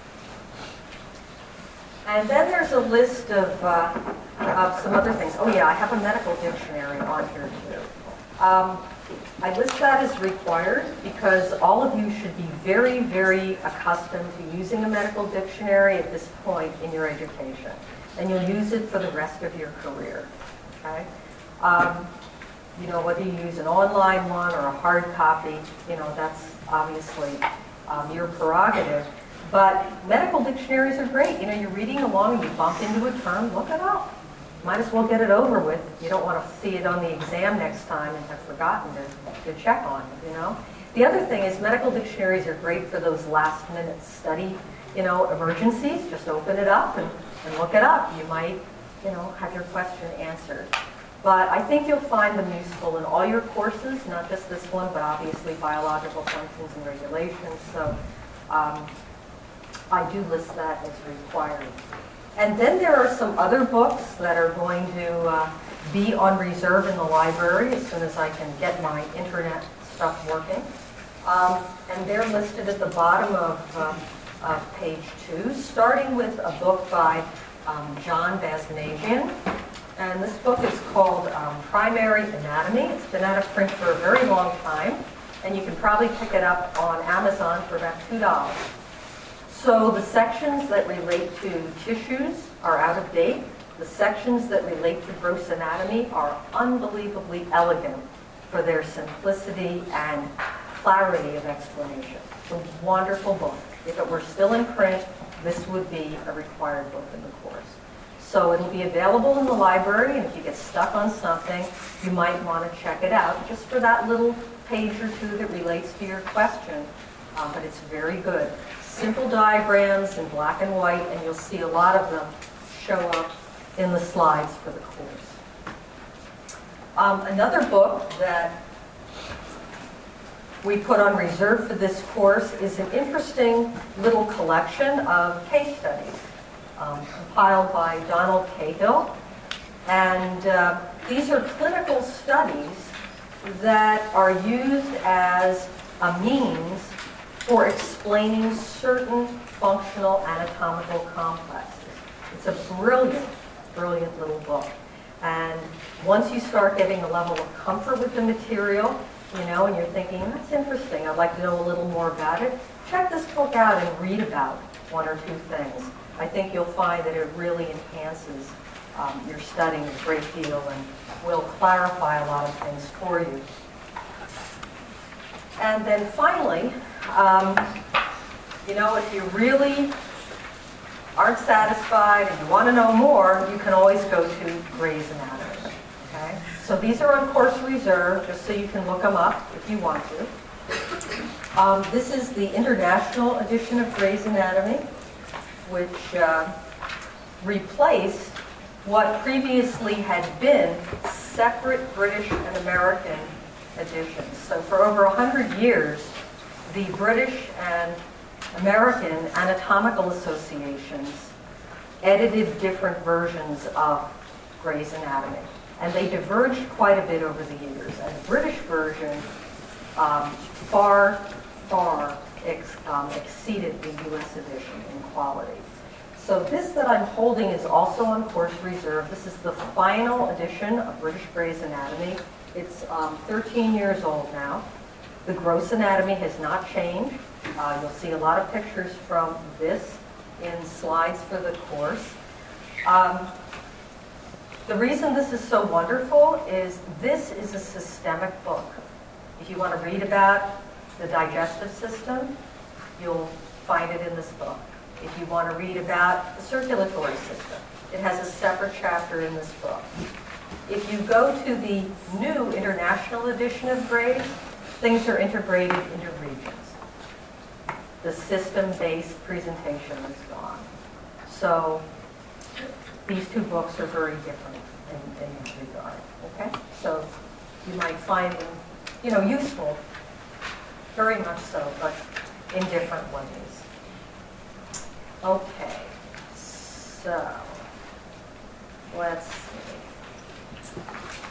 And then there's a list of, uh, of some other things. Oh yeah, I have a medical dictionary on here too. Um, I list that as required because all of you should be very, very accustomed to using a medical dictionary at this point in your education. And you'll use it for the rest of your career. Okay? Um, you know, whether you use an online one or a hard copy, you know, that's obviously um, your prerogative. But medical dictionaries are great. You know, you're reading along and you bump into a term, look it up. Might as well get it over with. You don't want to see it on the exam next time and have forgotten to, to check on it, you know. The other thing is medical dictionaries are great for those last minute study, you know, emergencies. Just open it up and, and look it up. You might, you know, have your question answered. But I think you'll find them useful in all your courses, not just this one, but obviously biological functions and regulations. So um, I do list that as required. And then there are some other books that are going to uh, be on reserve in the library as soon as I can get my internet stuff working. Um, and they're listed at the bottom of, uh, of page two, starting with a book by um, John Basnagian. And this book is called um, Primary Anatomy. It's been out of print for a very long time, and you can probably pick it up on Amazon for about two dollars. So the sections that relate to tissues are out of date. The sections that relate to gross anatomy are unbelievably elegant for their simplicity and clarity of explanation. It's a wonderful book. If it were still in print, this would be a required book in the course. So it'll be available in the library, and if you get stuck on something, you might want to check it out just for that little page or two that relates to your question. Um, but it's very good. Simple diagrams in black and white, and you'll see a lot of them show up in the slides for the course. Um, another book that we put on reserve for this course is an interesting little collection of case studies um, compiled by Donald Cahill. And uh, these are clinical studies that are used as a means for explaining certain functional anatomical complexes. It's a brilliant, brilliant little book. And once you start getting a level of comfort with the material, you know, and you're thinking, that's interesting, I'd like to know a little more about it, check this book out and read about one or two things. I think you'll find that it really enhances um, your studying a great deal and will clarify a lot of things for you. And then finally, um, you know, if you really aren't satisfied and you want to know more, you can always go to Gray's Anatomy. Okay? So these are on course reserve, just so you can look them up if you want to. Um, this is the international edition of Gray's Anatomy, which uh, replaced what previously had been separate British and American editions. So for over a hundred years, the British and American anatomical associations edited different versions of Gray's Anatomy. And they diverged quite a bit over the years. And the British version um, far, far ex, um, exceeded the U S edition in quality. So this that I'm holding is also on course reserve. This is the final edition of British Gray's Anatomy. It's um, thirteen years old now. The gross anatomy has not changed. Uh, you'll see a lot of pictures from this in slides for the course. Um, the reason this is so wonderful is this is a systemic book. If you want to read about the digestive system, you'll find it in this book. If you want to read about the circulatory system, it has a separate chapter in this book. If you go to the new international edition of Gray's, things are integrated into regions. The system-based presentation is gone. So these two books are very different in, in this regard, okay? So you might find them, you know, useful, very much so, but in different ways. Okay, so let's see.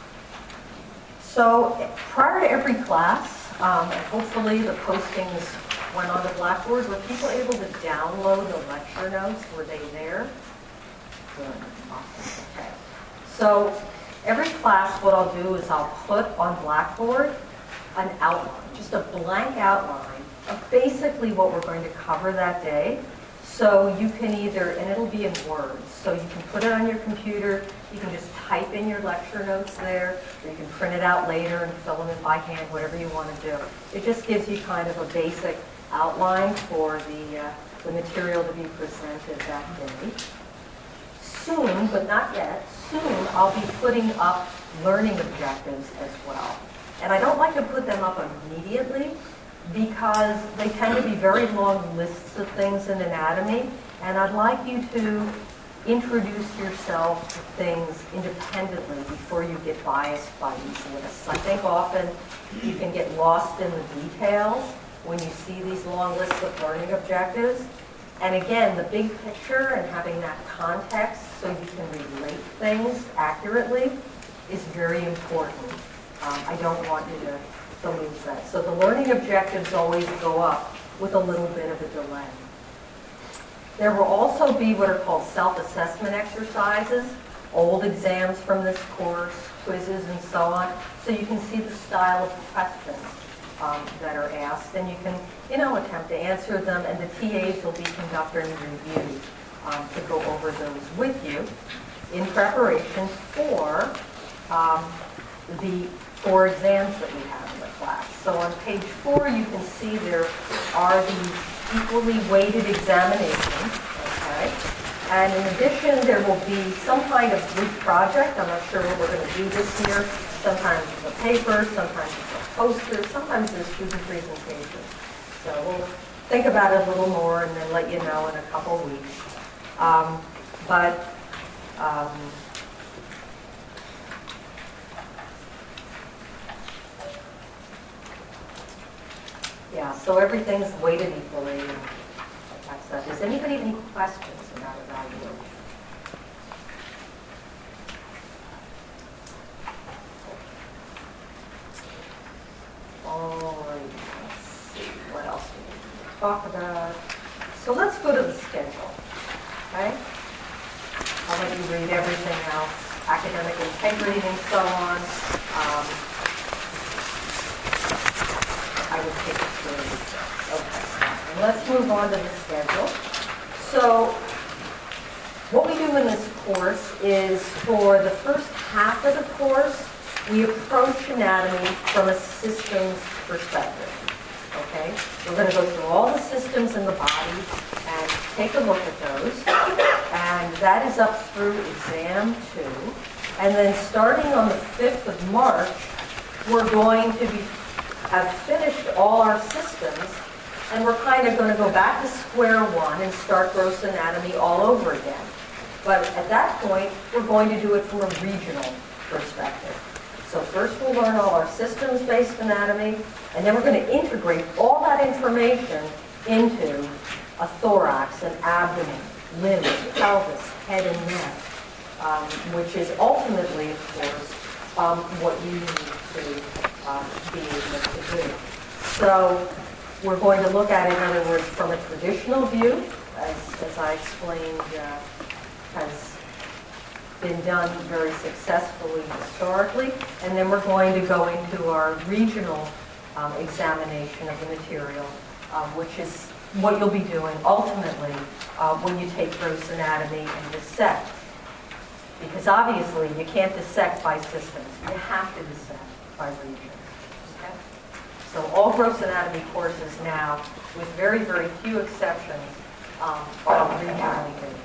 So prior to every class, um, and hopefully the postings went on to Blackboard, were people able to download the lecture notes? Were they there? Good, awesome, okay. So every class, what I'll do is I'll put on Blackboard an outline, just a blank outline of basically what we're going to cover that day. So you can either, and it'll be in words, so you can put it on your computer, you can just type in your lecture notes there, or you can print it out later and fill them in by hand, whatever you want to do. It just gives you kind of a basic outline for the, uh, the material to be presented that day. Soon, but not yet, soon I'll be putting up learning objectives as well. And I don't like to put them up immediately, because they tend to be very long lists of things in anatomy, and I'd like you to introduce yourself to things independently before you get biased by these lists. I think often you can get lost in the details when you see these long lists of learning objectives. And again, the big picture and having that context so you can relate things accurately is very important. Um, I don't want you to to lose that. So the learning objectives always go up with a little bit of a delay. There will also be what are called self-assessment exercises, old exams from this course, quizzes and so on, so you can see the style of questions um, that are asked, and you can, you know, attempt to answer them, and the T As will be conducting reviews um, to go over those with you in preparation for um, the four exams that we have in the class. So on page four, you can see there are these equally weighted examinations, okay? And in addition, there will be some kind of group project. I'm not sure what we're going to do this year. Sometimes it's a paper, sometimes it's a poster, sometimes there's student presentations. So we'll think about it a little more and then let you know in a couple weeks. Um, but um, yeah, so everything's weighted equally. And that's that. Does anybody have any questions about evaluation? All right, let's see, what else do we need to talk about? So let's go to the schedule, okay? I'll let you read everything else, academic integrity and so on. Um, I will take it through. Okay, and let's move on to the schedule. So what we do in this course is, for the first half of the course, we approach anatomy from a systems perspective, okay? We're going to go through all the systems in the body and take a look at those. And that is up through exam two. And then starting on the fifth of March, we're going to be, have finished all our systems, and we're kind of going to go back to square one and start gross anatomy all over again. But at that point, we're going to do it from a regional perspective. So first we'll learn all our systems-based anatomy, and then we're going to integrate all that information into a thorax, an abdomen, limbs, pelvis, head and neck, um, which is ultimately, of course, um, what you need to um, be able to do. So we're going to look at it, in other words, from a traditional view, as, as I explained, uh, has been done very successfully historically, and then we're going to go into our regional um, examination of the material, um, which is what you'll be doing ultimately uh, when you take gross anatomy and dissect. Because obviously you can't dissect by systems, you have to dissect by region. Okay? So all gross anatomy courses now, with very, very few exceptions, um, are regionally based.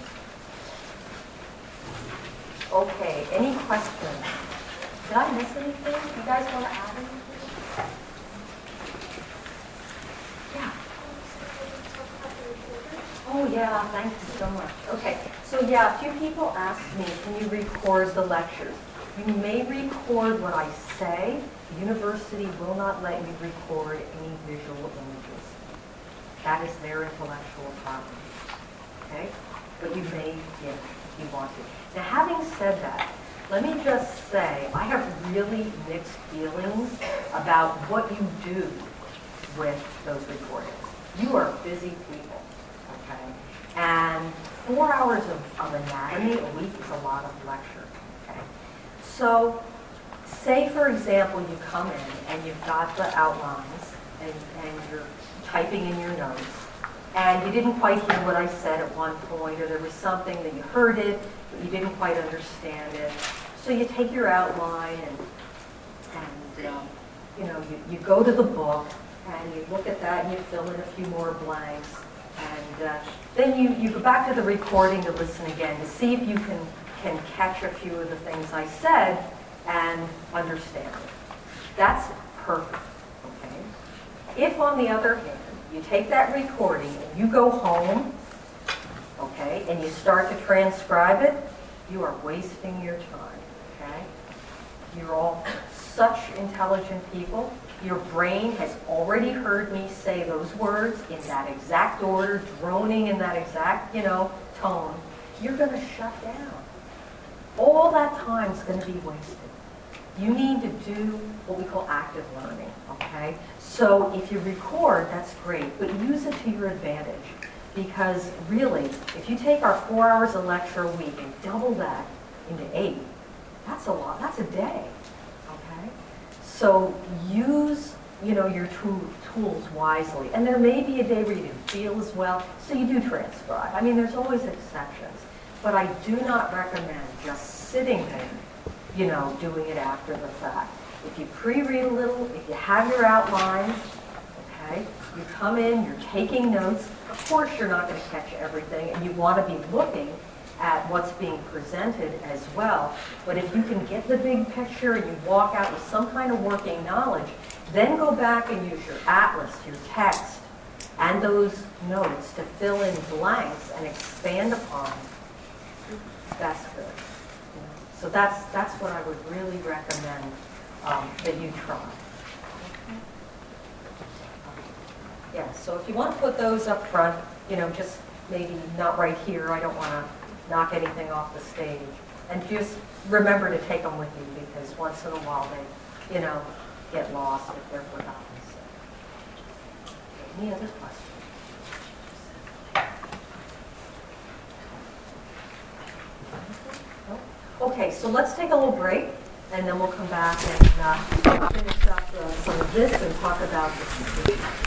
Okay, any questions? Did I miss anything? You guys want to add anything? Yeah. Oh yeah, thank you so much. Okay, so yeah, a few people asked me, can you record the lectures? You may record what I say. The university will not let you record any visual images. That is their intellectual property. Okay? But you may, yeah, if you want to. Now, having said that, let me just say, I have really mixed feelings about what you do with those recordings. You are busy people, okay? And four hours of, of anatomy a week is a lot of lecture, okay? So, say, for example, you come in and you've got the outlines and, and you're typing in your notes, and you didn't quite hear what I said at one point, or there was something that you heard it, but you didn't quite understand it. So you take your outline and, and um, you know, you, you go to the book and you look at that and you fill in a few more blanks. And uh, then you, you go back to the recording to listen again to see if you can, can catch a few of the things I said and understand it. That's perfect, okay? If, on the other hand, you take that recording and you go home, okay, and you start to transcribe it, you are wasting your time, okay? You're all such intelligent people. Your brain has already heard me say those words in that exact order, droning in that exact, you know, tone. You're going to shut down. All that time is going to be wasted. You need to do what we call active learning, okay? So if you record, that's great, but use it to your advantage. Because really, if you take our four hours of lecture a week and double that into eight, that's a lot, that's a day, okay? So use, you know, your tool, tools wisely. And there may be a day where you didn't feel as well, so you do transcribe. I mean, there's always exceptions. But I do not recommend just sitting there, you know, doing it after the fact. If you pre-read a little, if you have your outlines, okay, you come in, you're taking notes. Of course, you're not going to catch everything, and you want to be looking at what's being presented as well. But if you can get the big picture and you walk out with some kind of working knowledge, then go back and use your atlas, your text, and those notes to fill in blanks and expand upon. That's good. So that's, that's what I would really recommend um, that you try. Yeah, so if you want to put those up front, you know, just maybe not right here. I don't want to knock anything off the stage. And just remember to take them with you, because once in a while they, you know, get lost if they're forgotten. So, any other questions? Okay, so let's take a little break, and then we'll come back and uh, finish up uh, some of this and talk about the